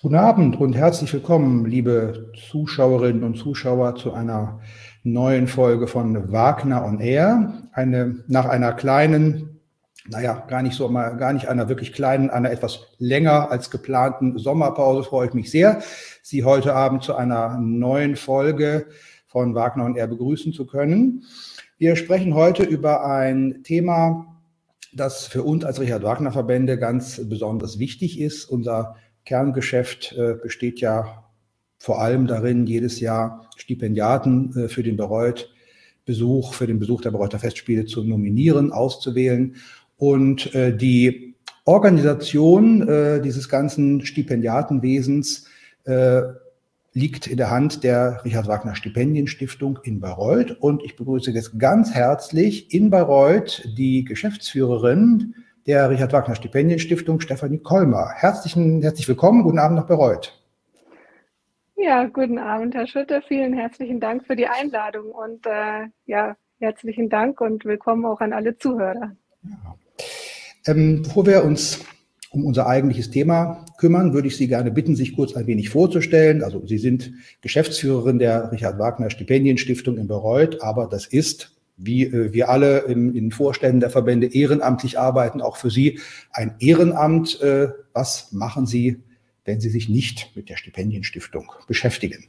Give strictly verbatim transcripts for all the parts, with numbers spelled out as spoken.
Guten Abend und herzlich willkommen, liebe Zuschauerinnen und Zuschauer, zu einer neuen Folge von Wagner on Air. Eine, nach einer kleinen, naja, gar nicht so mal, gar nicht einer wirklich kleinen, einer etwas länger als geplanten Sommerpause freue ich mich sehr, Sie heute Abend zu einer neuen Folge von Wagner on Air begrüßen zu können. Wir sprechen heute über ein Thema, das für uns als Richard-Wagner-Verbände ganz besonders wichtig ist. Unser Kerngeschäft äh, besteht ja vor allem darin, jedes Jahr Stipendiaten äh, für den Bayreuth-Besuch, für den Besuch der Bayreuther Festspiele zu nominieren, auszuwählen. Und äh, die Organisation äh, dieses ganzen Stipendiatenwesens äh, liegt in der Hand der Richard-Wagner-Stipendienstiftung in Bayreuth. Und ich begrüße jetzt ganz herzlich in Bayreuth die Geschäftsführerin der Richard-Wagner-Stipendienstiftung, Stefanie Kollmer. Herzlichen, herzlich willkommen, guten Abend nach Bayreuth. Ja, guten Abend, Herr Schütte. Vielen herzlichen Dank für die Einladung und äh, ja, herzlichen Dank und willkommen auch an alle Zuhörer. Ja. Ähm, bevor wir uns um unser eigentliches Thema kümmern, würde ich Sie gerne bitten, sich kurz ein wenig vorzustellen. Also Sie sind Geschäftsführerin der Richard-Wagner-Stipendienstiftung in Bayreuth, aber das ist, wie äh, wir alle im, in Vorständen der Verbände ehrenamtlich arbeiten, auch für Sie ein Ehrenamt. Äh, was machen Sie, wenn Sie sich nicht mit der Stipendienstiftung beschäftigen?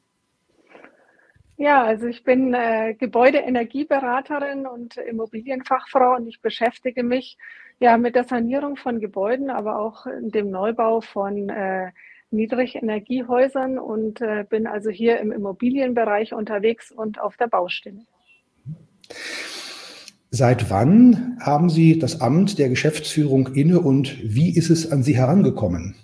Ja, also ich bin äh, Gebäudeenergieberaterin und Immobilienfachfrau und ich beschäftige mich ja mit der Sanierung von Gebäuden, aber auch dem Neubau von äh, Niedrigenergiehäusern und äh, bin also hier im Immobilienbereich unterwegs und auf der Baustelle. Seit wann haben Sie das Amt der Geschäftsführung inne und wie ist es an Sie herangekommen?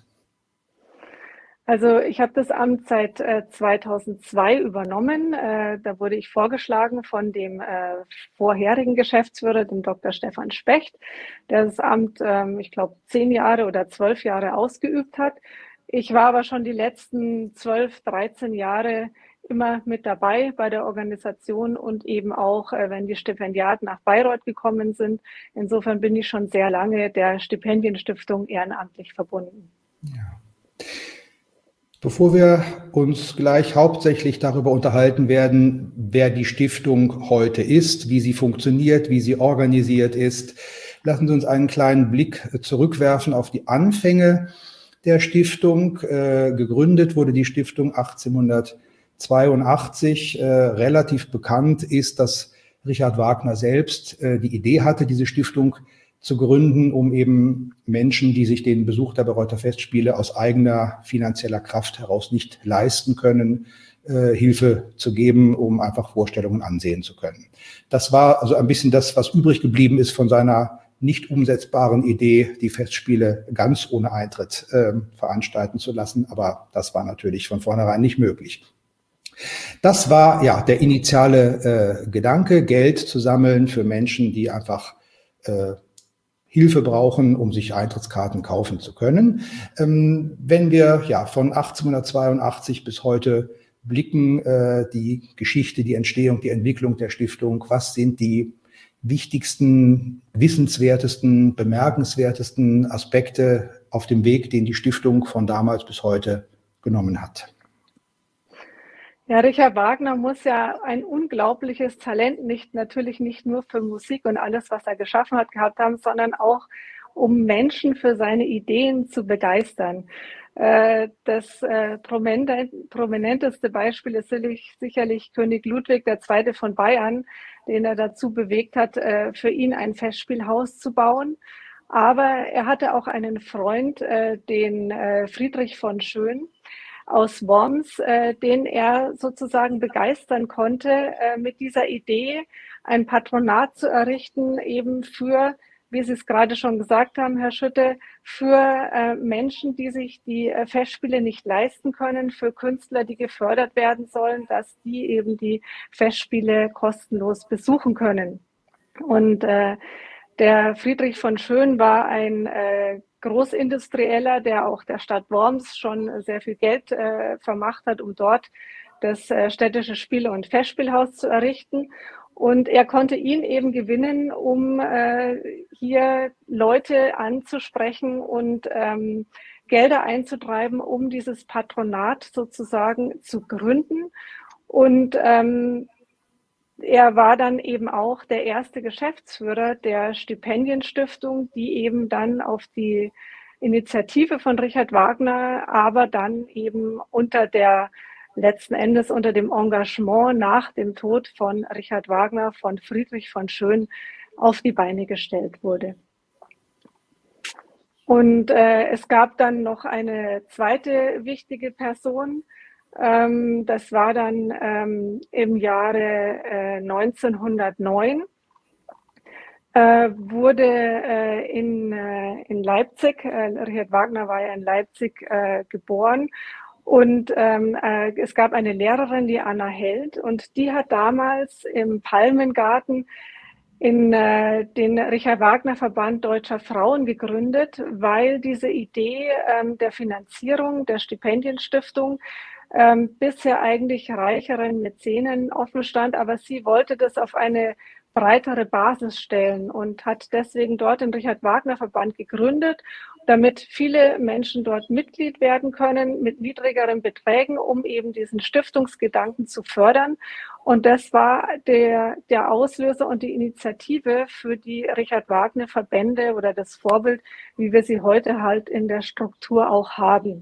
Also ich habe das Amt seit äh, zweitausendzwei übernommen. Äh, da wurde ich vorgeschlagen von dem äh, vorherigen Geschäftsführer, dem Doktor Stefan Specht, der das Amt, ähm, ich glaube, zehn Jahre oder zwölf Jahre ausgeübt hat. Ich war aber schon die letzten zwölf, dreizehn Jahre immer mit dabei bei der Organisation und eben auch, äh, wenn die Stipendiaten nach Bayreuth gekommen sind. Insofern bin ich schon sehr lange der Stipendienstiftung ehrenamtlich verbunden. Ja. Bevor wir uns gleich hauptsächlich darüber unterhalten werden, wer die Stiftung heute ist, wie sie funktioniert, wie sie organisiert ist, lassen Sie uns einen kleinen Blick zurückwerfen auf die Anfänge der Stiftung. Äh, gegründet wurde die Stiftung achtzehnhundertzweiundachtzig. Äh, relativ bekannt ist, dass Richard Wagner selbst äh, die Idee hatte, diese Stiftung zu gründen, um eben Menschen, die sich den Besuch der Bayreuther Festspiele aus eigener finanzieller Kraft heraus nicht leisten können, äh, Hilfe zu geben, um einfach Vorstellungen ansehen zu können. Das war also ein bisschen das, was übrig geblieben ist von seiner nicht umsetzbaren Idee, die Festspiele ganz ohne Eintritt äh, veranstalten zu lassen. Aber das war natürlich von vornherein nicht möglich. Das war ja der initiale äh, Gedanke, Geld zu sammeln für Menschen, die einfach äh, Hilfe brauchen, um sich Eintrittskarten kaufen zu können. Ähm, wenn wir ja von achtzehnhundertzweiundachtzig bis heute blicken, äh, die Geschichte, die Entstehung, die Entwicklung der Stiftung, was sind die wichtigsten, wissenswertesten, bemerkenswertesten Aspekte auf dem Weg, den die Stiftung von damals bis heute genommen hat? Ja, Richard Wagner muss ja ein unglaubliches Talent nicht, natürlich nicht nur für Musik und alles, was er geschaffen hat, gehabt haben, sondern auch, um Menschen für seine Ideen zu begeistern. Das prominenteste Beispiel ist sicherlich König Ludwig der Zweite von Bayern, den er dazu bewegt hat, für ihn ein Festspielhaus zu bauen. Aber er hatte auch einen Freund, den Friedrich von Schön aus Worms, äh, den er sozusagen begeistern konnte, äh, mit dieser Idee ein Patronat zu errichten, eben für, wie Sie es gerade schon gesagt haben, Herr Schütte, für äh, Menschen, die sich die äh, Festspiele nicht leisten können, für Künstler, die gefördert werden sollen, dass die eben die Festspiele kostenlos besuchen können. Und äh, der Friedrich von Schön war ein äh, Großindustrieller, der auch der Stadt Worms schon sehr viel Geld äh, vermacht hat, um dort das äh, städtische Spiele- und Festspielhaus zu errichten. Und er konnte ihn eben gewinnen, um äh, hier Leute anzusprechen und ähm, Gelder einzutreiben, um dieses Patronat sozusagen zu gründen. Und ähm, er war dann eben auch der erste Geschäftsführer der Stipendienstiftung, die eben dann auf die Initiative von Richard Wagner, aber dann eben unter der letzten Endes unter dem Engagement nach dem Tod von Richard Wagner von Friedrich von Schoen auf die Beine gestellt wurde. Und äh, es gab dann noch eine zweite wichtige Person. Ähm, das war dann ähm, im Jahre äh, neunzehnhundertneun. Äh, wurde äh, in, äh, in Leipzig, äh, Richard Wagner war ja in Leipzig äh, geboren, und ähm, äh, es gab eine Lehrerin, die Anna Held, und die hat damals im Palmengarten in äh, den Richard Wagner Verband Deutscher Frauen gegründet, weil diese Idee ähm, der Finanzierung der Stipendienstiftung ähm, bisher eigentlich reicheren Mäzenen offen stand, aber sie wollte das auf eine breitere Basis stellen und hat deswegen dort den Richard Wagner Verband gegründet, damit viele Menschen dort Mitglied werden können mit niedrigeren Beträgen, um eben diesen Stiftungsgedanken zu fördern. Und das war der, der Auslöser und die Initiative für die Richard Wagner Verbände oder das Vorbild, wie wir sie heute halt in der Struktur auch haben.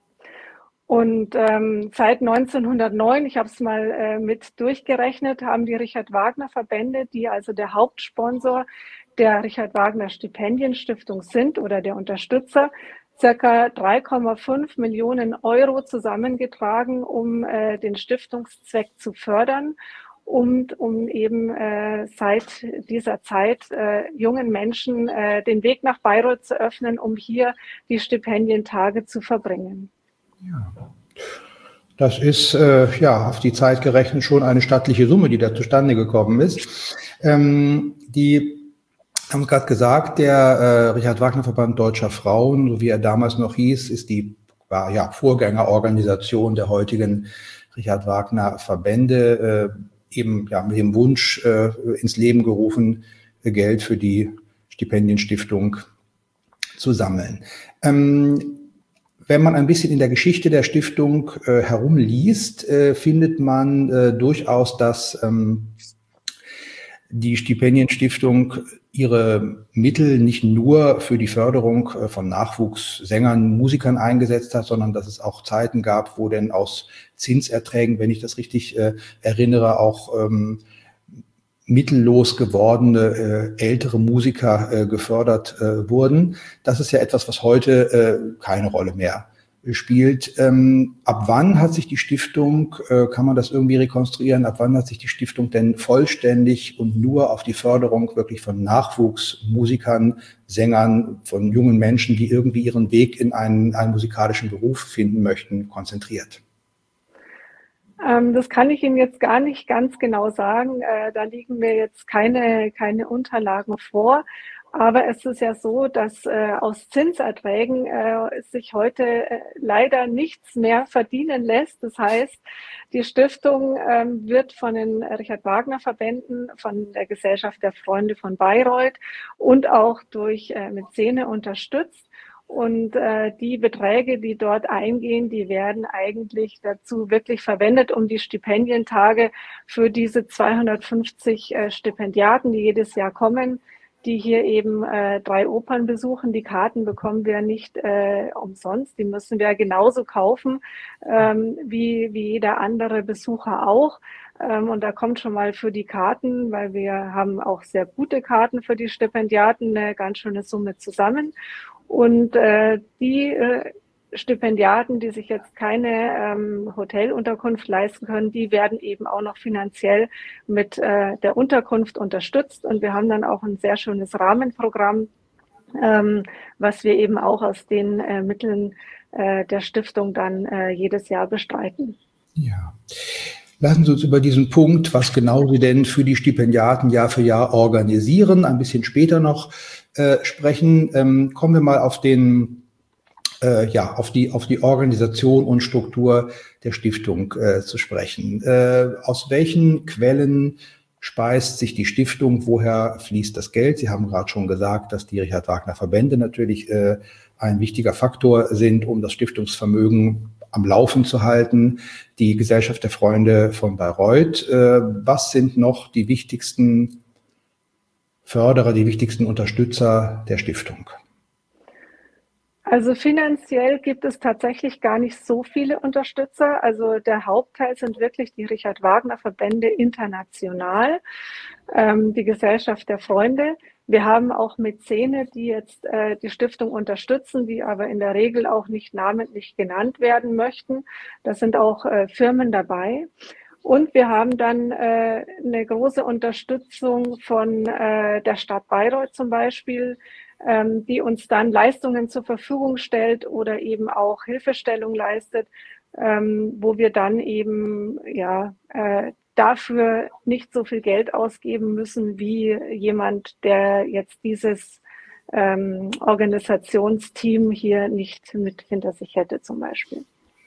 Und ähm, seit neunzehnhundertneun, ich habe es mal äh, mit durchgerechnet, haben die Richard Wagner Verbände, die also der Hauptsponsor der Richard Wagner Stipendienstiftung sind oder der Unterstützer, circa drei Komma fünf Millionen Euro zusammengetragen, um äh, den Stiftungszweck zu fördern und um eben äh, seit dieser Zeit äh, jungen Menschen äh, den Weg nach Bayreuth zu öffnen, um hier die Stipendientage zu verbringen. Ja. Das ist äh, ja auf die Zeit gerechnet schon eine stattliche Summe, die da zustande gekommen ist. Ähm, die haben gerade gesagt, der äh, Richard Wagner Verband Deutscher Frauen, so wie er damals noch hieß, ist die war, ja, Vorgängerorganisation der heutigen Richard Wagner Verbände, äh, eben ja mit dem Wunsch äh, ins Leben gerufen, äh, Geld für die Stipendienstiftung zu sammeln. Ähm, Wenn man ein bisschen in der Geschichte der Stiftung äh, herumliest, äh, findet man äh, durchaus, dass ähm, die Stipendienstiftung ihre Mittel nicht nur für die Förderung äh, von Nachwuchssängern, Musikern eingesetzt hat, sondern dass es auch Zeiten gab, wo denn aus Zinserträgen, wenn ich das richtig äh, erinnere, auch ähm, mittellos gewordene äh, ältere Musiker äh, gefördert äh, wurden. Das ist ja etwas, was heute äh, keine Rolle mehr spielt. Ähm, ab wann hat sich die Stiftung, äh, kann man das irgendwie rekonstruieren, ab wann hat sich die Stiftung denn vollständig und nur auf die Förderung wirklich von Nachwuchsmusikern, Sängern, von jungen Menschen, die irgendwie ihren Weg in einen, einen musikalischen Beruf finden möchten, konzentriert? Das kann ich Ihnen jetzt gar nicht ganz genau sagen. Da liegen mir jetzt keine, keine Unterlagen vor. Aber es ist ja so, dass äh, aus Zinserträgen äh, sich heute äh, leider nichts mehr verdienen lässt. Das heißt, die Stiftung äh, wird von den Richard Wagner Verbänden, von der Gesellschaft der Freunde von Bayreuth und auch durch äh, Mäzene unterstützt. Und äh, die Beträge, die dort eingehen, die werden eigentlich dazu wirklich verwendet, um die Stipendientage für diese zweihundertfünfzig äh, Stipendiaten, die jedes Jahr kommen, die hier eben äh, drei Opern besuchen. Die Karten bekommen wir nicht äh, umsonst. Die müssen wir genauso kaufen ähm, wie, wie jeder andere Besucher auch. Ähm, und da kommt schon mal für die Karten, weil wir haben auch sehr gute Karten für die Stipendiaten, eine ganz schöne Summe zusammen. Und äh, die äh, Stipendiaten, die sich jetzt keine ähm, Hotelunterkunft leisten können, die werden eben auch noch finanziell mit äh, der Unterkunft unterstützt. Und wir haben dann auch ein sehr schönes Rahmenprogramm, ähm, was wir eben auch aus den äh, Mitteln äh, der Stiftung dann äh, jedes Jahr bestreiten. Ja. Lassen Sie uns über diesen Punkt, was genau Sie denn für die Stipendiaten Jahr für Jahr organisieren, ein bisschen später noch äh, sprechen. Ähm, kommen wir mal auf den Äh, ja, auf die, auf die Organisation und Struktur der Stiftung äh, zu sprechen. Äh, aus welchen Quellen speist sich die Stiftung? Woher fließt das Geld? Sie haben gerade schon gesagt, dass die Richard Wagner Verbände natürlich äh, ein wichtiger Faktor sind, um das Stiftungsvermögen am Laufen zu halten, die Gesellschaft der Freunde von Bayreuth. Was sind noch die wichtigsten Förderer, die wichtigsten Unterstützer der Stiftung? Also finanziell gibt es tatsächlich gar nicht so viele Unterstützer. Also der Hauptteil sind wirklich die Richard-Wagner-Verbände international, ähm, die Gesellschaft der Freunde. Wir haben auch Mäzene, die jetzt äh, die Stiftung unterstützen, die aber in der Regel auch nicht namentlich genannt werden möchten. Da sind auch äh, Firmen dabei. Und wir haben dann äh, eine große Unterstützung von äh, der Stadt Bayreuth zum Beispiel, ähm, die uns dann Leistungen zur Verfügung stellt oder eben auch Hilfestellung leistet, ähm, wo wir dann eben ja äh, dafür nicht so viel Geld ausgeben müssen wie jemand, der jetzt dieses ähm, Organisationsteam hier nicht mit hinter sich hätte zum Beispiel.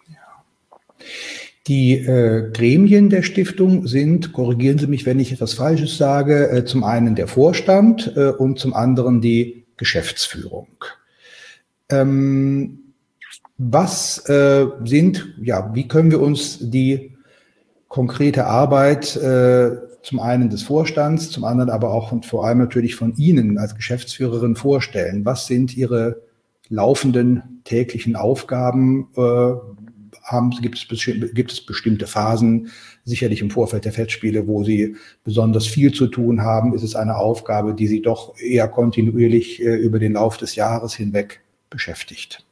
Die äh, Gremien der Stiftung sind, korrigieren Sie mich, wenn ich etwas Falsches sage, äh, zum einen der Vorstand äh, und zum anderen die Geschäftsführung. Ähm, was äh, sind, ja, wie können wir uns die konkrete Arbeit äh, zum einen des Vorstands, zum anderen aber auch und vor allem natürlich von Ihnen als Geschäftsführerin vorstellen? Was sind Ihre laufenden täglichen Aufgaben? Äh, haben, gibt es, gibt es bestimmte Phasen, sicherlich im Vorfeld der Festspiele, wo Sie besonders viel zu tun haben? Ist es eine Aufgabe, die Sie doch eher kontinuierlich äh, über den Lauf des Jahres hinweg beschäftigt?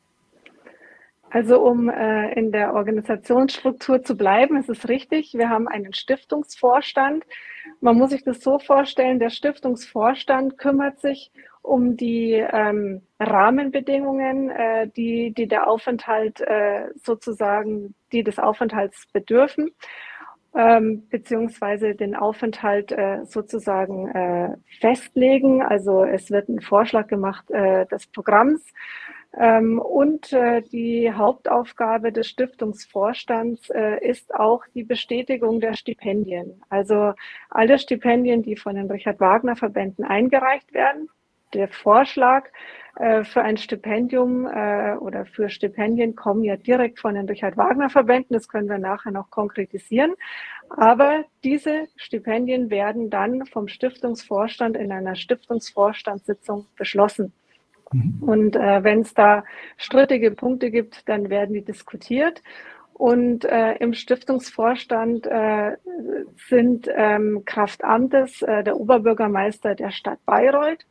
Also um äh, in der Organisationsstruktur zu bleiben, ist es richtig, wir haben einen Stiftungsvorstand. Man muss sich das so vorstellen, der Stiftungsvorstand kümmert sich um die ähm, Rahmenbedingungen, äh, die, die der Aufenthalt äh, sozusagen, die des Aufenthalts bedürfen, ähm, beziehungsweise den Aufenthalt äh, sozusagen äh, festlegen. Also es wird ein Vorschlag gemacht äh, des Programms. Ähm, und äh, die Hauptaufgabe des Stiftungsvorstands äh, ist auch die Bestätigung der Stipendien. Also alle Stipendien, die von den Richard-Wagner-Verbänden eingereicht werden. Der Vorschlag äh, für ein Stipendium äh, oder für Stipendien kommen ja direkt von den Richard-Wagner-Verbänden. Das können wir nachher noch konkretisieren. Aber diese Stipendien werden dann vom Stiftungsvorstand in einer Stiftungsvorstandssitzung beschlossen. Und äh, wenn es da strittige Punkte gibt, dann werden die diskutiert. Und äh, im Stiftungsvorstand äh, sind ähm, Kraft Amtes äh, der Oberbürgermeister der Stadt Bayreuth,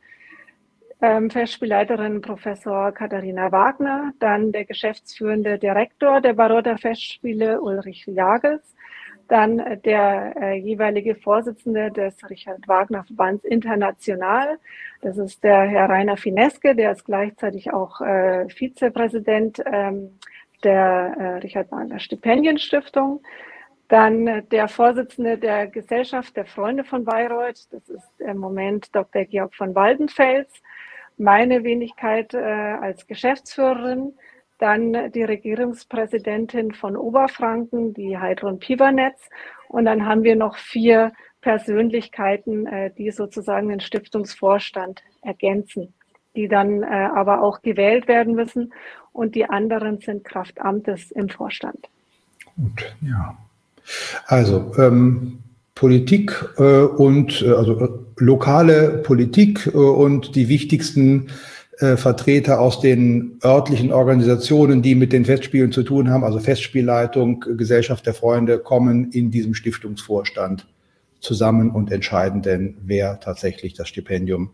ähm, Festspielleiterin Professor Katharina Wagner, dann der geschäftsführende Direktor der Bayreuther Festspiele Ulrich Jagels, dann der äh, jeweilige Vorsitzende des Richard-Wagner-Verbands International. Das ist der Herr Rainer Fineske, der ist gleichzeitig auch äh, Vizepräsident ähm, der äh, Richard-Wagner-Stipendienstiftung. Dann äh, der Vorsitzende der Gesellschaft der Freunde von Bayreuth, das ist im Moment Doktor Georg von Waldenfels. Meine Wenigkeit äh, als Geschäftsführerin. Dann die Regierungspräsidentin von Oberfranken, die Heidrun Piwernetz. Und dann haben wir noch vier Persönlichkeiten, die sozusagen den Stiftungsvorstand ergänzen, die dann aber auch gewählt werden müssen. Und die anderen sind Kraft Amtes im Vorstand. Gut, ja. Also ähm, Politik äh, und äh, also äh, lokale Politik äh, und die wichtigsten Vertreter aus den örtlichen Organisationen, die mit den Festspielen zu tun haben, also Festspielleitung, Gesellschaft der Freunde, kommen in diesem Stiftungsvorstand zusammen und entscheiden denn, wer tatsächlich das Stipendium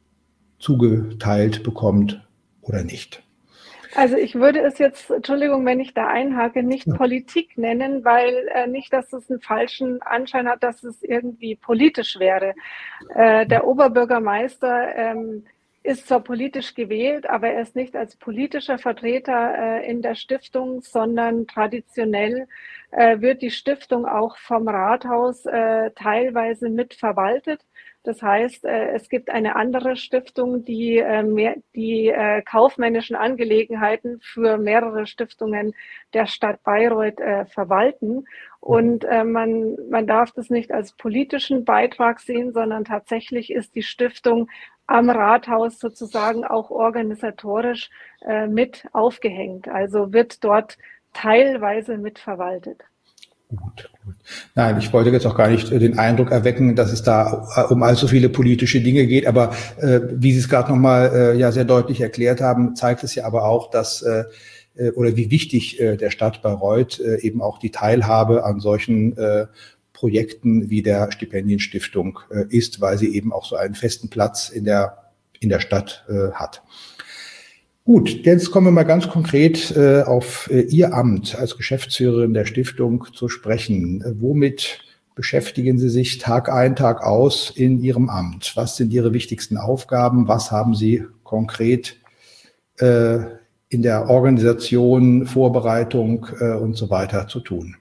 zugeteilt bekommt oder nicht. Also ich würde es jetzt, Entschuldigung, wenn ich da einhake, nicht ja. Politik nennen, weil äh, nicht, dass es einen falschen Anschein hat, dass es irgendwie politisch wäre. Äh, der Oberbürgermeister ähm, ist zwar politisch gewählt, aber er ist nicht als politischer Vertreter äh, in der Stiftung, sondern traditionell äh, wird die Stiftung auch vom Rathaus äh, teilweise mitverwaltet. Das heißt, äh, es gibt eine andere Stiftung, die äh, mehr, die äh, kaufmännischen Angelegenheiten für mehrere Stiftungen der Stadt Bayreuth äh, verwalten. Und äh, man, man darf das nicht als politischen Beitrag sehen, sondern tatsächlich ist die Stiftung am Rathaus sozusagen auch organisatorisch äh, mit aufgehängt. Also wird dort teilweise mitverwaltet. Gut, gut. Nein, ich wollte jetzt auch gar nicht den Eindruck erwecken, dass es da um allzu viele politische Dinge geht, aber äh, wie Sie es gerade nochmal äh, ja sehr deutlich erklärt haben, zeigt es ja aber auch, dass äh, oder wie wichtig äh, der Stadt Bayreuth äh, eben auch die Teilhabe an solchen äh, Projekten wie der Stipendienstiftung äh, ist, weil sie eben auch so einen festen Platz in der in der Stadt äh, hat. Gut, jetzt kommen wir mal ganz konkret äh, auf äh, Ihr Amt als Geschäftsführerin der Stiftung zu sprechen. Äh, womit beschäftigen Sie sich Tag ein, Tag aus in Ihrem Amt? Was sind Ihre wichtigsten Aufgaben? Was haben Sie konkret äh, in der Organisation, Vorbereitung äh, und so weiter zu tun?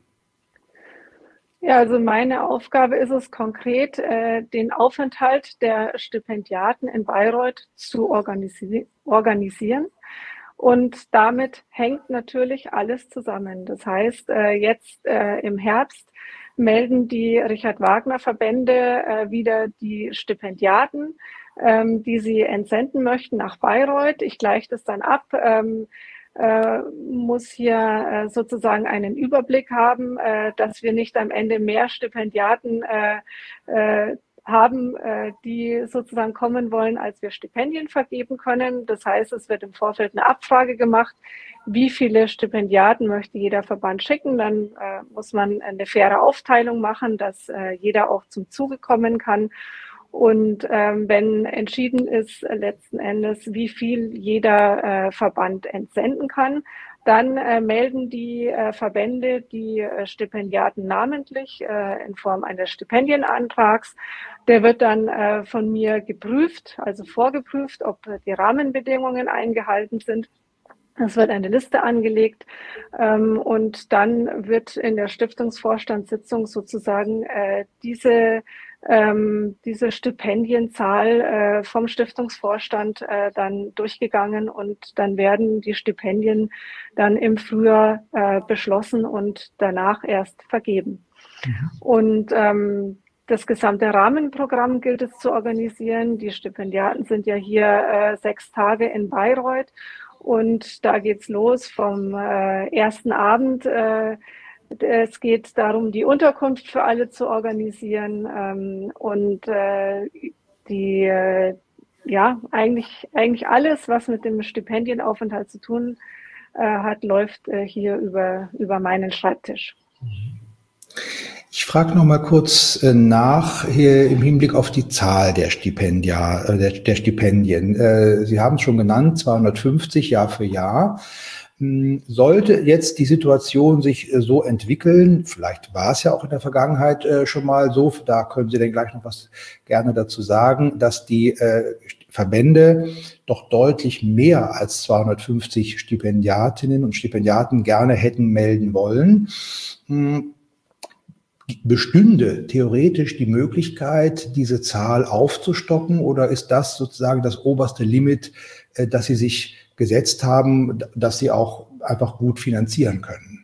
Ja, also meine Aufgabe ist es konkret, äh, den Aufenthalt der Stipendiaten in Bayreuth zu organisi- organisieren. Und damit hängt natürlich alles zusammen. Das heißt, äh, jetzt äh, im Herbst melden die Richard-Wagner-Verbände äh, wieder die Stipendiaten, ähm, die sie entsenden möchten nach Bayreuth. Ich gleiche das dann ab. Ähm, äh, muss hier äh, sozusagen einen Überblick haben, äh, dass wir nicht am Ende mehr Stipendiaten äh, äh, haben, äh, die sozusagen kommen wollen, als wir Stipendien vergeben können. Das heißt, es wird im Vorfeld eine Abfrage gemacht, wie viele Stipendiaten möchte jeder Verband schicken. Dann äh, muss man eine faire Aufteilung machen, dass äh, jeder auch zum Zuge kommen kann. Und ähm, wenn entschieden ist äh, letzten Endes, wie viel jeder äh, Verband entsenden kann, dann äh, melden die äh, Verbände die äh, Stipendiaten namentlich äh, in Form eines Stipendienantrags. Der wird dann äh, von mir geprüft, also vorgeprüft, ob äh, die Rahmenbedingungen eingehalten sind. Es wird eine Liste angelegt ähm, und dann wird in der Stiftungsvorstandssitzung sozusagen äh, diese, ähm, diese Stipendienzahl äh, vom Stiftungsvorstand äh, dann durchgegangen und dann werden die Stipendien dann im Frühjahr äh, beschlossen und danach erst vergeben. Mhm. Und ähm, das gesamte Rahmenprogramm gilt es zu organisieren. Die Stipendiaten sind ja hier äh, sechs Tage in Bayreuth. Und da geht's los vom äh, ersten Abend. Äh, es geht darum, die Unterkunft für alle zu organisieren ähm, und äh, die, äh, ja, eigentlich, eigentlich alles, was mit dem Stipendienaufenthalt zu tun äh, hat, läuft äh, hier über, über meinen Schreibtisch. Ich frage noch mal kurz nach hier im Hinblick auf die Zahl der Stipendia, der, der Stipendien. Sie haben es schon genannt, zweihundertfünfzig Jahr für Jahr. Sollte jetzt die Situation sich so entwickeln, vielleicht war es ja auch in der Vergangenheit schon mal so, da können Sie dann gleich noch was gerne dazu sagen, dass die Verbände doch deutlich mehr als zweihundertfünfzig Stipendiatinnen und Stipendiaten gerne hätten melden wollen. Bestünde theoretisch die Möglichkeit, diese Zahl aufzustocken, oder ist das sozusagen das oberste Limit, das Sie sich gesetzt haben, das Sie auch einfach gut finanzieren können?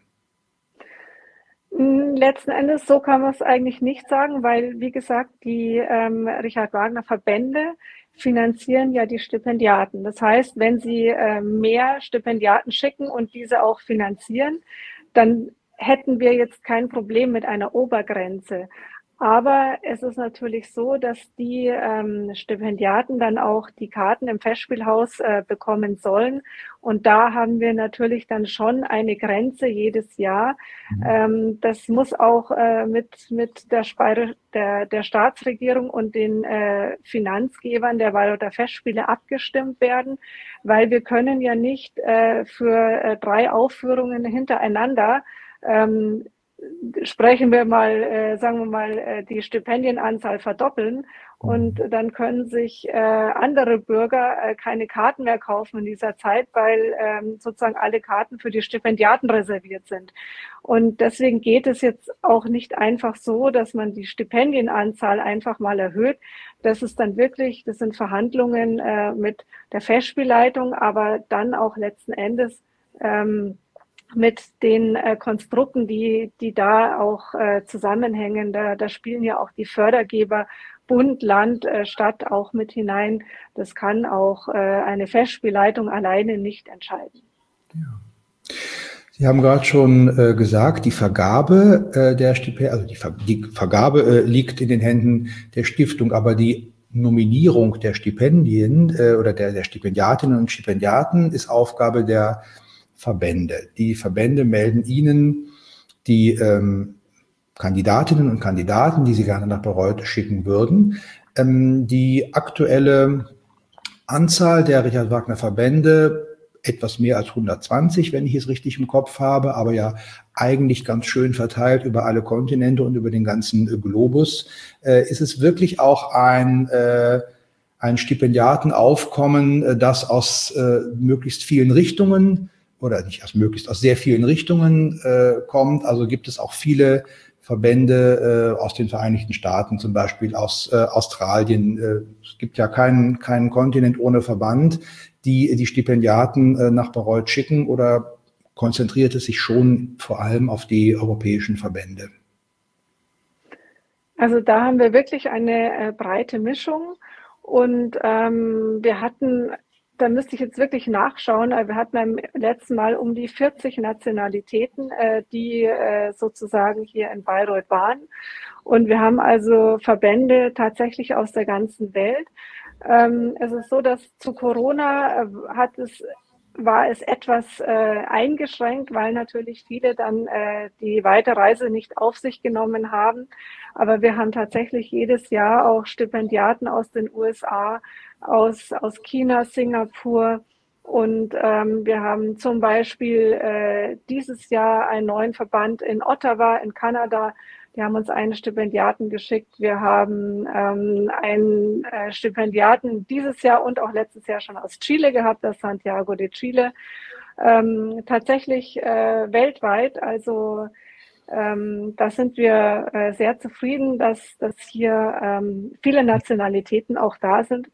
Letzten Endes, so kann man es eigentlich nicht sagen, weil, wie gesagt, die ähm, Richard-Wagner-Verbände finanzieren ja die Stipendiaten. Das heißt, wenn sie äh, mehr Stipendiaten schicken und diese auch finanzieren, dann hätten wir jetzt kein Problem mit einer Obergrenze. Aber es ist natürlich so, dass die ähm, Stipendiaten dann auch die Karten im Festspielhaus äh, bekommen sollen. Und da haben wir natürlich dann schon eine Grenze jedes Jahr. Mhm. Ähm, das muss auch äh, mit, mit der, Speyer, der, der Staatsregierung und den äh, Finanzgebern der Bayreuther Festspiele abgestimmt werden, weil wir können ja nicht äh, für äh, drei Aufführungen hintereinander ähm, sprechen wir mal, äh, sagen wir mal, äh, die Stipendienanzahl verdoppeln und dann können sich äh, andere Bürger äh, keine Karten mehr kaufen in dieser Zeit, weil ähm, sozusagen alle Karten für die Stipendiaten reserviert sind. Und deswegen geht es jetzt auch nicht einfach so, dass man die Stipendienanzahl einfach mal erhöht. Das ist dann wirklich, das sind Verhandlungen äh, mit der Festspielleitung, aber dann auch letzten Endes ähm, mit den äh, Konstrukten, die, die da auch äh, zusammenhängen. Da, da spielen ja auch die Fördergeber Bund, Land, äh, Stadt auch mit hinein. Das kann auch äh, eine Festspielleitung alleine nicht entscheiden. Ja. Sie haben gerade schon äh, gesagt, die Vergabe äh, der Stipendien, also die, Ver die Vergabe äh, liegt in den Händen der Stiftung, aber die Nominierung der Stipendien äh, oder der, der Stipendiatinnen und Stipendiaten ist Aufgabe der Verbände. Die Verbände melden Ihnen die ähm, Kandidatinnen und Kandidaten, die Sie gerne nach Bayreuth schicken würden. Ähm, die aktuelle Anzahl der Richard Wagner Verbände, etwas mehr als hundertzwanzig, wenn ich es richtig im Kopf habe, aber ja eigentlich ganz schön verteilt über alle Kontinente und über den ganzen äh, Globus, äh, ist es wirklich auch ein, äh, ein Stipendiatenaufkommen, äh, das aus äh, möglichst vielen Richtungen oder nicht aus möglichst, aus sehr vielen Richtungen äh, kommt. Also gibt es auch viele Verbände äh, aus den Vereinigten Staaten, zum Beispiel aus äh, Australien. Äh, es gibt ja keinen, keinen Kontinent ohne Verband, die die Stipendiaten äh, nach Bayreuth schicken, oder konzentriert es sich schon vor allem auf die europäischen Verbände? Also da haben wir wirklich eine äh, breite Mischung und ähm, wir hatten, da müsste ich jetzt wirklich nachschauen, wir hatten beim letzten Mal um die vierzig Nationalitäten, äh, die äh, sozusagen hier in Bayreuth waren, und wir haben also Verbände tatsächlich aus der ganzen Welt. Ähm, es ist so, dass zu Corona äh, hat es war es etwas äh, eingeschränkt, weil natürlich viele dann äh, die Weiterreise nicht auf sich genommen haben. Aber wir haben tatsächlich jedes Jahr auch Stipendiaten aus den U S A, aus, aus China, Singapur. Und ähm, wir haben zum Beispiel äh, dieses Jahr einen neuen Verband in Ottawa in Kanada. Die haben uns einen Stipendiaten geschickt. Wir haben ähm, einen äh, Stipendiaten dieses Jahr und auch letztes Jahr schon aus Chile gehabt, das Santiago de Chile. Ähm, tatsächlich äh, weltweit. Also ähm, da sind wir äh, sehr zufrieden, dass, dass hier ähm, viele Nationalitäten auch da sind.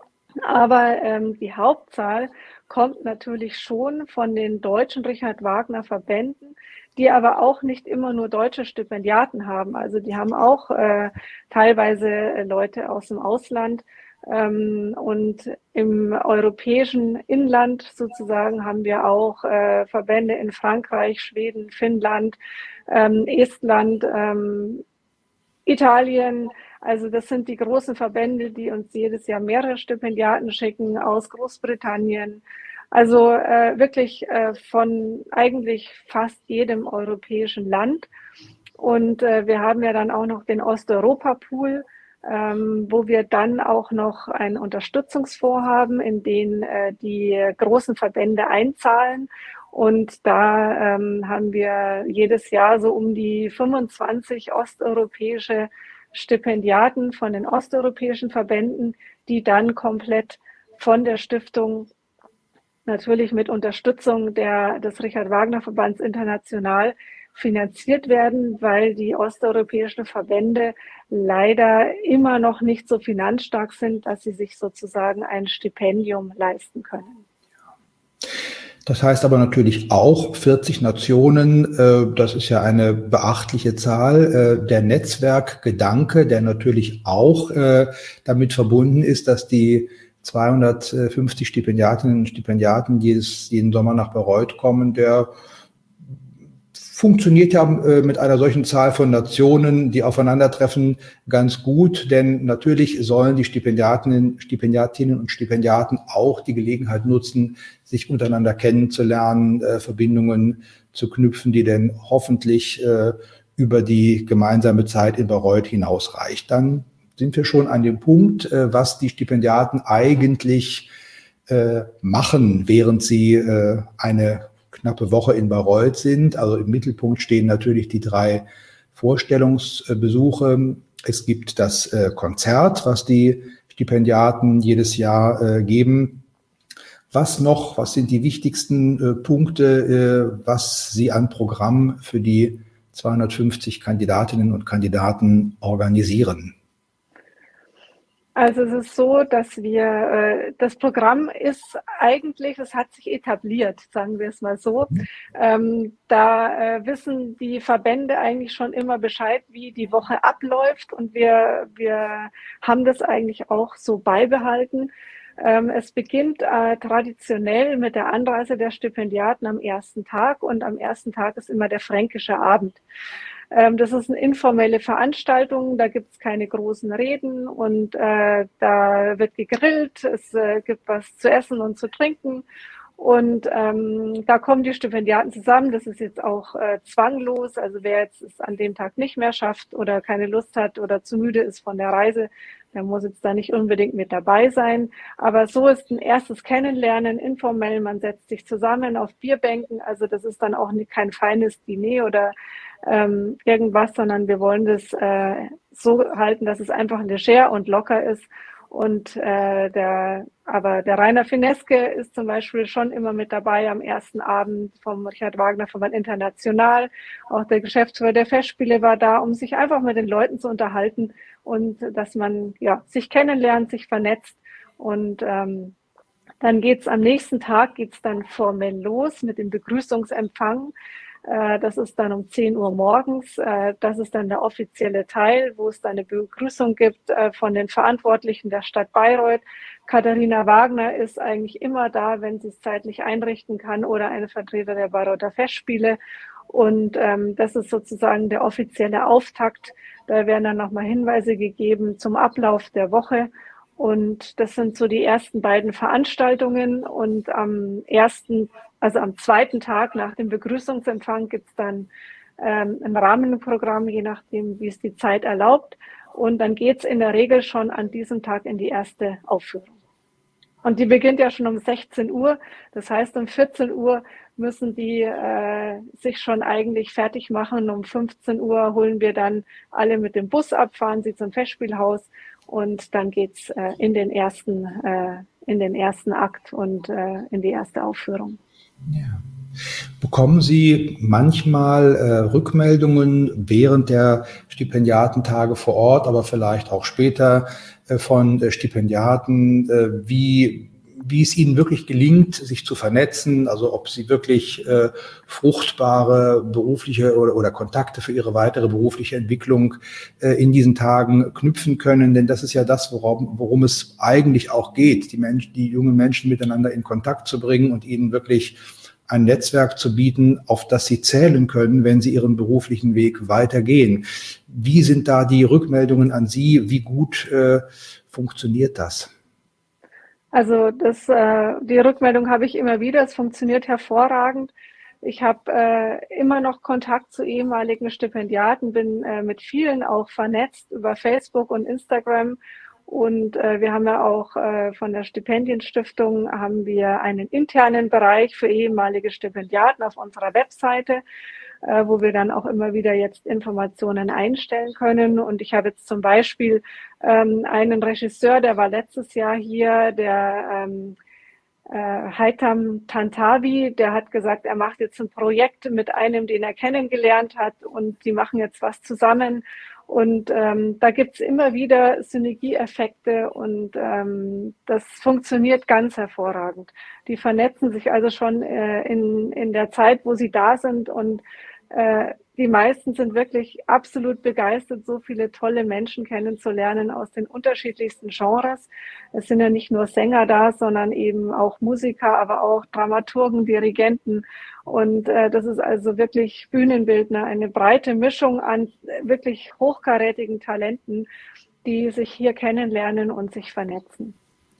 Aber ähm, die Hauptzahl kommt natürlich schon von den deutschen Richard Wagner Verbänden, die aber auch nicht immer nur deutsche Stipendiaten haben. Also die haben auch äh, teilweise äh, Leute aus dem Ausland. Ähm, und im europäischen Inland sozusagen haben wir auch äh, Verbände in Frankreich, Schweden, Finnland, ähm, Estland, ähm, Italien. Also das sind die großen Verbände, die uns jedes Jahr mehrere Stipendiaten schicken, aus Großbritannien. Also äh, wirklich äh, von eigentlich fast jedem europäischen Land. Und äh, wir haben ja dann auch noch den Osteuropa-Pool, ähm, wo wir dann auch noch einen Unterstützungsfonds haben, in den äh, die großen Verbände einzahlen. Und da ähm, haben wir jedes Jahr so um die fünfundzwanzig osteuropäische Stipendiaten von den osteuropäischen Verbänden, die dann komplett von der Stiftung, natürlich mit Unterstützung der, des Richard Wagner Verbands international, finanziert werden, weil die osteuropäischen Verbände leider immer noch nicht so finanzstark sind, dass sie sich sozusagen ein Stipendium leisten können. Das heißt aber natürlich auch vierzig Nationen, äh, das ist ja eine beachtliche Zahl. Äh, der Netzwerkgedanke, der natürlich auch äh, damit verbunden ist, dass die zweihundertfünfzig Stipendiatinnen und Stipendiaten jedes, jeden Sommer nach Bayreuth kommen, der funktioniert ja äh, mit einer solchen Zahl von Nationen, die aufeinandertreffen, ganz gut, denn natürlich sollen die Stipendiatinnen, Stipendiatinnen und Stipendiaten auch die Gelegenheit nutzen, sich untereinander kennenzulernen, äh, Verbindungen zu knüpfen, die denn hoffentlich äh, über die gemeinsame Zeit in Bayreuth hinausreicht. Dann sind wir schon an dem Punkt, äh, was die Stipendiaten eigentlich äh, machen, während sie äh, eine knappe Woche in Bayreuth sind. Also im Mittelpunkt stehen natürlich die drei Vorstellungsbesuche. Es gibt das äh, Konzert, was die Stipendiaten jedes Jahr äh, geben. Was noch, was sind die wichtigsten äh, Punkte, äh, was Sie an Programm für die zweihundertfünfzig Kandidatinnen und Kandidaten organisieren? Also es ist so, dass wir, äh, das Programm ist eigentlich, es hat sich etabliert, sagen wir es mal so. Ähm, da äh, wissen die Verbände eigentlich schon immer Bescheid, wie die Woche abläuft, und wir, wir haben das eigentlich auch so beibehalten. Ähm, es beginnt äh, traditionell mit der Anreise der Stipendiaten am ersten Tag, und am ersten Tag ist immer der fränkische Abend. Ähm, das ist eine informelle Veranstaltung, da gibt es keine großen Reden, und äh, da wird gegrillt, es äh, gibt was zu essen und zu trinken, und ähm, da kommen die Stipendiaten zusammen. Das ist jetzt auch äh, zwanglos, also wer jetzt es an dem Tag nicht mehr schafft oder keine Lust hat oder zu müde ist von der Reise, der muss jetzt da nicht unbedingt mit dabei sein. Aber so ist ein erstes Kennenlernen, informell, man setzt sich zusammen auf Bierbänken, also das ist dann auch nicht, kein feines Diner oder ähm, irgendwas, sondern wir wollen das äh, so halten, dass es einfach leger und locker ist. Und äh, der, aber der Rainer Fineske ist zum Beispiel schon immer mit dabei am ersten Abend vom Richard Wagner Verband International. Auch der Geschäftsführer der Festspiele war da, um sich einfach mit den Leuten zu unterhalten und dass man ja sich kennenlernt, sich vernetzt. Und ähm, dann geht's am nächsten Tag geht's dann formell los mit dem Begrüßungsempfang. Das ist dann um zehn Uhr morgens. Das ist dann der offizielle Teil, wo es dann eine Begrüßung gibt von den Verantwortlichen der Stadt Bayreuth. Katharina Wagner ist eigentlich immer da, wenn sie es zeitlich einrichten kann, oder eine Vertreter der Bayreuther Festspiele. Und ähm, das ist sozusagen der offizielle Auftakt. Da werden dann nochmal Hinweise gegeben zum Ablauf der Woche. Und das sind so die ersten beiden Veranstaltungen. Und am ersten, also am zweiten Tag nach dem Begrüßungsempfang gibt es dann ähm, ein Rahmenprogramm, je nachdem, wie es die Zeit erlaubt. Und dann geht es in der Regel schon an diesem Tag in die erste Aufführung. Und die beginnt ja schon um sechzehn Uhr. Das heißt, um vierzehn Uhr müssen die äh, sich schon eigentlich fertig machen. Um fünfzehn Uhr holen wir dann alle mit dem Bus ab, fahren sie zum Festspielhaus. Und dann geht's äh, in den ersten, äh, in den ersten Akt und äh, in die erste Aufführung. Ja. Bekommen Sie manchmal äh, Rückmeldungen während der Stipendiatentage vor Ort, aber vielleicht auch später äh, von äh, Stipendiaten, äh, wie wie es ihnen wirklich gelingt, sich zu vernetzen, also ob sie wirklich äh, fruchtbare berufliche oder, oder Kontakte für ihre weitere berufliche Entwicklung äh, in diesen Tagen knüpfen können. Denn das ist ja das, worum, worum es eigentlich auch geht, die Menschen, die jungen Menschen miteinander in Kontakt zu bringen und ihnen wirklich ein Netzwerk zu bieten, auf das sie zählen können, wenn sie ihren beruflichen Weg weitergehen. Wie sind da die Rückmeldungen an Sie? Wie gut äh, funktioniert das? Also das, äh, die Rückmeldung habe ich immer wieder. Es funktioniert hervorragend. Ich habe äh, immer noch Kontakt zu ehemaligen Stipendiaten, bin äh, mit vielen auch vernetzt über Facebook und Instagram. Und äh, wir haben ja auch äh, von der Stipendienstiftung haben wir einen internen Bereich für ehemalige Stipendiaten auf unserer Webseite, äh, wo wir dann auch immer wieder jetzt Informationen einstellen können. Und ich habe jetzt zum Beispiel ähm, einen Regisseur, der war letztes Jahr hier, der ähm, äh, Haitham Tantawi, der hat gesagt, er macht jetzt ein Projekt mit einem, den er kennengelernt hat, und die machen jetzt was zusammen. Und ähm, da gibt's immer wieder Synergieeffekte, und ähm, das funktioniert ganz hervorragend. Die vernetzen sich also schon äh, in, in der Zeit, wo sie da sind, und äh, die meisten sind wirklich absolut begeistert, so viele tolle Menschen kennenzulernen aus den unterschiedlichsten Genres. Es sind ja nicht nur Sänger da, sondern eben auch Musiker, aber auch Dramaturgen, Dirigenten. Und äh, das ist also wirklich Bühnenbildner, eine breite Mischung an wirklich hochkarätigen Talenten, die sich hier kennenlernen und sich vernetzen.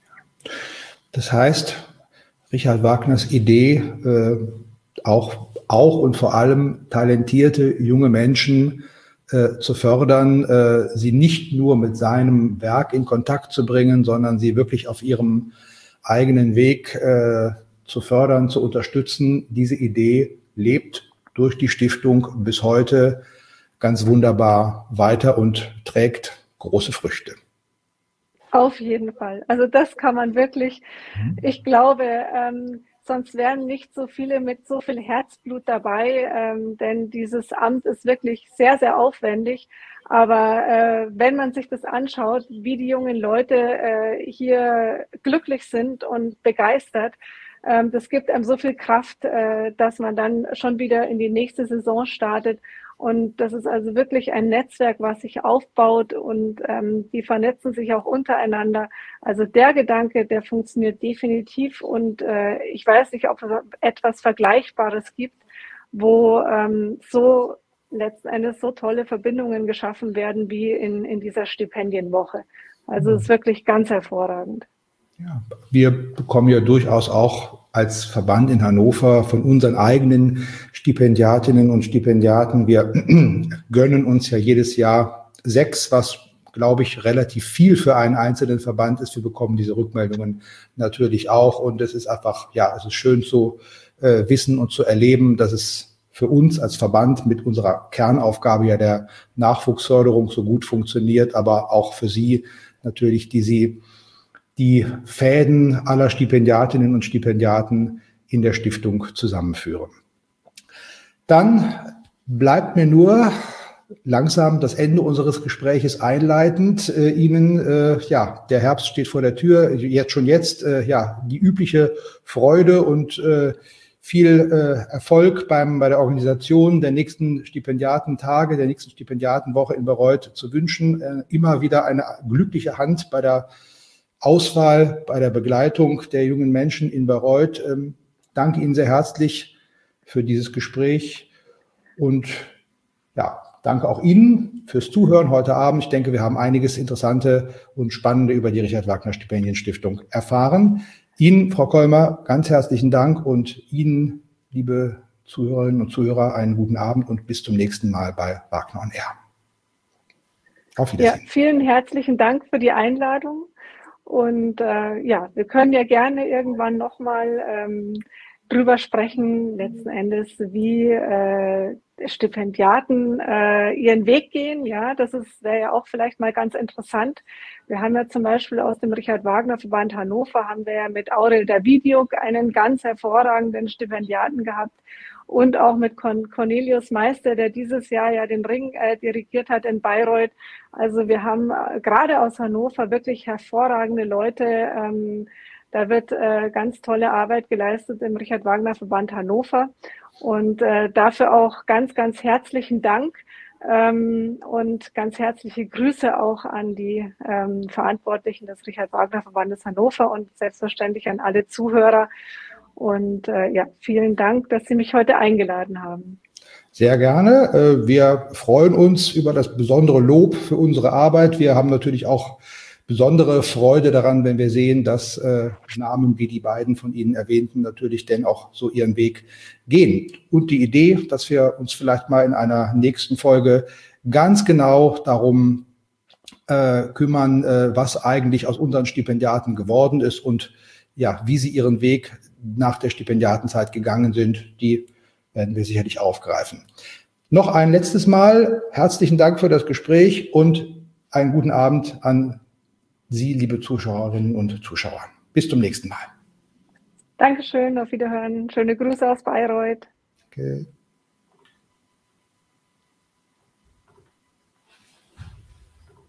Das heißt, Richard Wagners Idee, äh, auch, auch und vor allem talentierte junge Menschen äh, zu fördern, äh, sie nicht nur mit seinem Werk in Kontakt zu bringen, sondern sie wirklich auf ihrem eigenen Weg äh, zu fördern, zu unterstützen. Diese Idee lebt durch die Stiftung bis heute ganz wunderbar weiter und trägt große Früchte. Auf jeden Fall. Also das kann man wirklich, ich glaube, ähm, sonst wären nicht so viele mit so viel Herzblut dabei, ähm, denn dieses Amt ist wirklich sehr, sehr aufwendig. Aber äh, wenn man sich das anschaut, wie die jungen Leute äh, hier glücklich sind und begeistert, ähm, das gibt einem so viel Kraft, äh, dass man dann schon wieder in die nächste Saison startet. Und das ist also wirklich ein Netzwerk, was sich aufbaut, und ähm, die vernetzen sich auch untereinander. Also der Gedanke, der funktioniert definitiv, und äh, ich weiß nicht, ob es etwas Vergleichbares gibt, wo ähm, so letzten Endes so tolle Verbindungen geschaffen werden wie in, in dieser Stipendienwoche. Also es ist wirklich ganz hervorragend. Ja, wir bekommen ja durchaus auch als Verband in Hannover von unseren eigenen Stipendiatinnen und Stipendiaten, wir gönnen uns ja jedes Jahr sechs, was, glaube ich, relativ viel für einen einzelnen Verband ist. Wir bekommen diese Rückmeldungen natürlich auch, und es ist einfach, ja, es ist schön zu äh, wissen und zu erleben, dass es für uns als Verband mit unserer Kernaufgabe ja der Nachwuchsförderung so gut funktioniert, aber auch für Sie natürlich, die Sie die Fäden aller Stipendiatinnen und Stipendiaten in der Stiftung zusammenführen. Dann bleibt mir nur langsam das Ende unseres Gespräches einleitend äh, Ihnen, äh, ja, der Herbst steht vor der Tür, jetzt schon jetzt, äh, ja, die übliche Freude und äh, viel äh, Erfolg beim, bei der Organisation der nächsten Stipendiatentage, der nächsten Stipendiatenwoche in Bayreuth zu wünschen. Äh, immer wieder eine glückliche Hand bei der Auswahl, bei der Begleitung der jungen Menschen in Bayreuth. Ähm, danke Ihnen sehr herzlich für dieses Gespräch, und ja, danke auch Ihnen fürs Zuhören heute Abend. Ich denke, wir haben einiges Interessante und Spannende über die Richard-Wagner-Stipendienstiftung erfahren. Ihnen, Frau Kollmer, ganz herzlichen Dank, und Ihnen, liebe Zuhörerinnen und Zuhörer, einen guten Abend und bis zum nächsten Mal bei Wagner on Air. Auf Wiedersehen. Ja, vielen herzlichen Dank für die Einladung. Und äh, ja, wir können ja gerne irgendwann nochmal ähm, drüber sprechen, letzten Endes, wie äh, Stipendiaten äh, ihren Weg gehen. Ja, das ist wäre ja auch vielleicht mal ganz interessant. Wir haben ja zum Beispiel aus dem Richard-Wagner-Verband Hannover haben wir ja mit Aurel Davidiuk einen ganz hervorragenden Stipendiaten gehabt. Und auch mit Cornelius Meister, der dieses Jahr ja den Ring äh, dirigiert hat in Bayreuth. Also wir haben äh, gerade aus Hannover wirklich hervorragende Leute. Ähm, da wird äh, ganz tolle Arbeit geleistet im Richard-Wagner-Verband Hannover. Und äh, dafür auch ganz, ganz herzlichen Dank ähm, und ganz herzliche Grüße auch an die ähm, Verantwortlichen des Richard-Wagner-Verbandes Hannover und selbstverständlich an alle Zuhörer. Und äh, ja, vielen Dank, dass Sie mich heute eingeladen haben. Sehr gerne. Wir freuen uns über das besondere Lob für unsere Arbeit. Wir haben natürlich auch besondere Freude daran, wenn wir sehen, dass äh, Namen wie die beiden von Ihnen erwähnten natürlich denn auch so ihren Weg gehen. Und die Idee, dass wir uns vielleicht mal in einer nächsten Folge ganz genau darum äh, kümmern, äh, was eigentlich aus unseren Stipendiaten geworden ist und ja, wie sie ihren Weg nach der Stipendiatenzeit gegangen sind, die werden wir sicherlich aufgreifen. Noch ein letztes Mal herzlichen Dank für das Gespräch und einen guten Abend an Sie, liebe Zuschauerinnen und Zuschauer. Bis zum nächsten Mal. Dankeschön, auf Wiederhören. Schöne Grüße aus Bayreuth. Okay.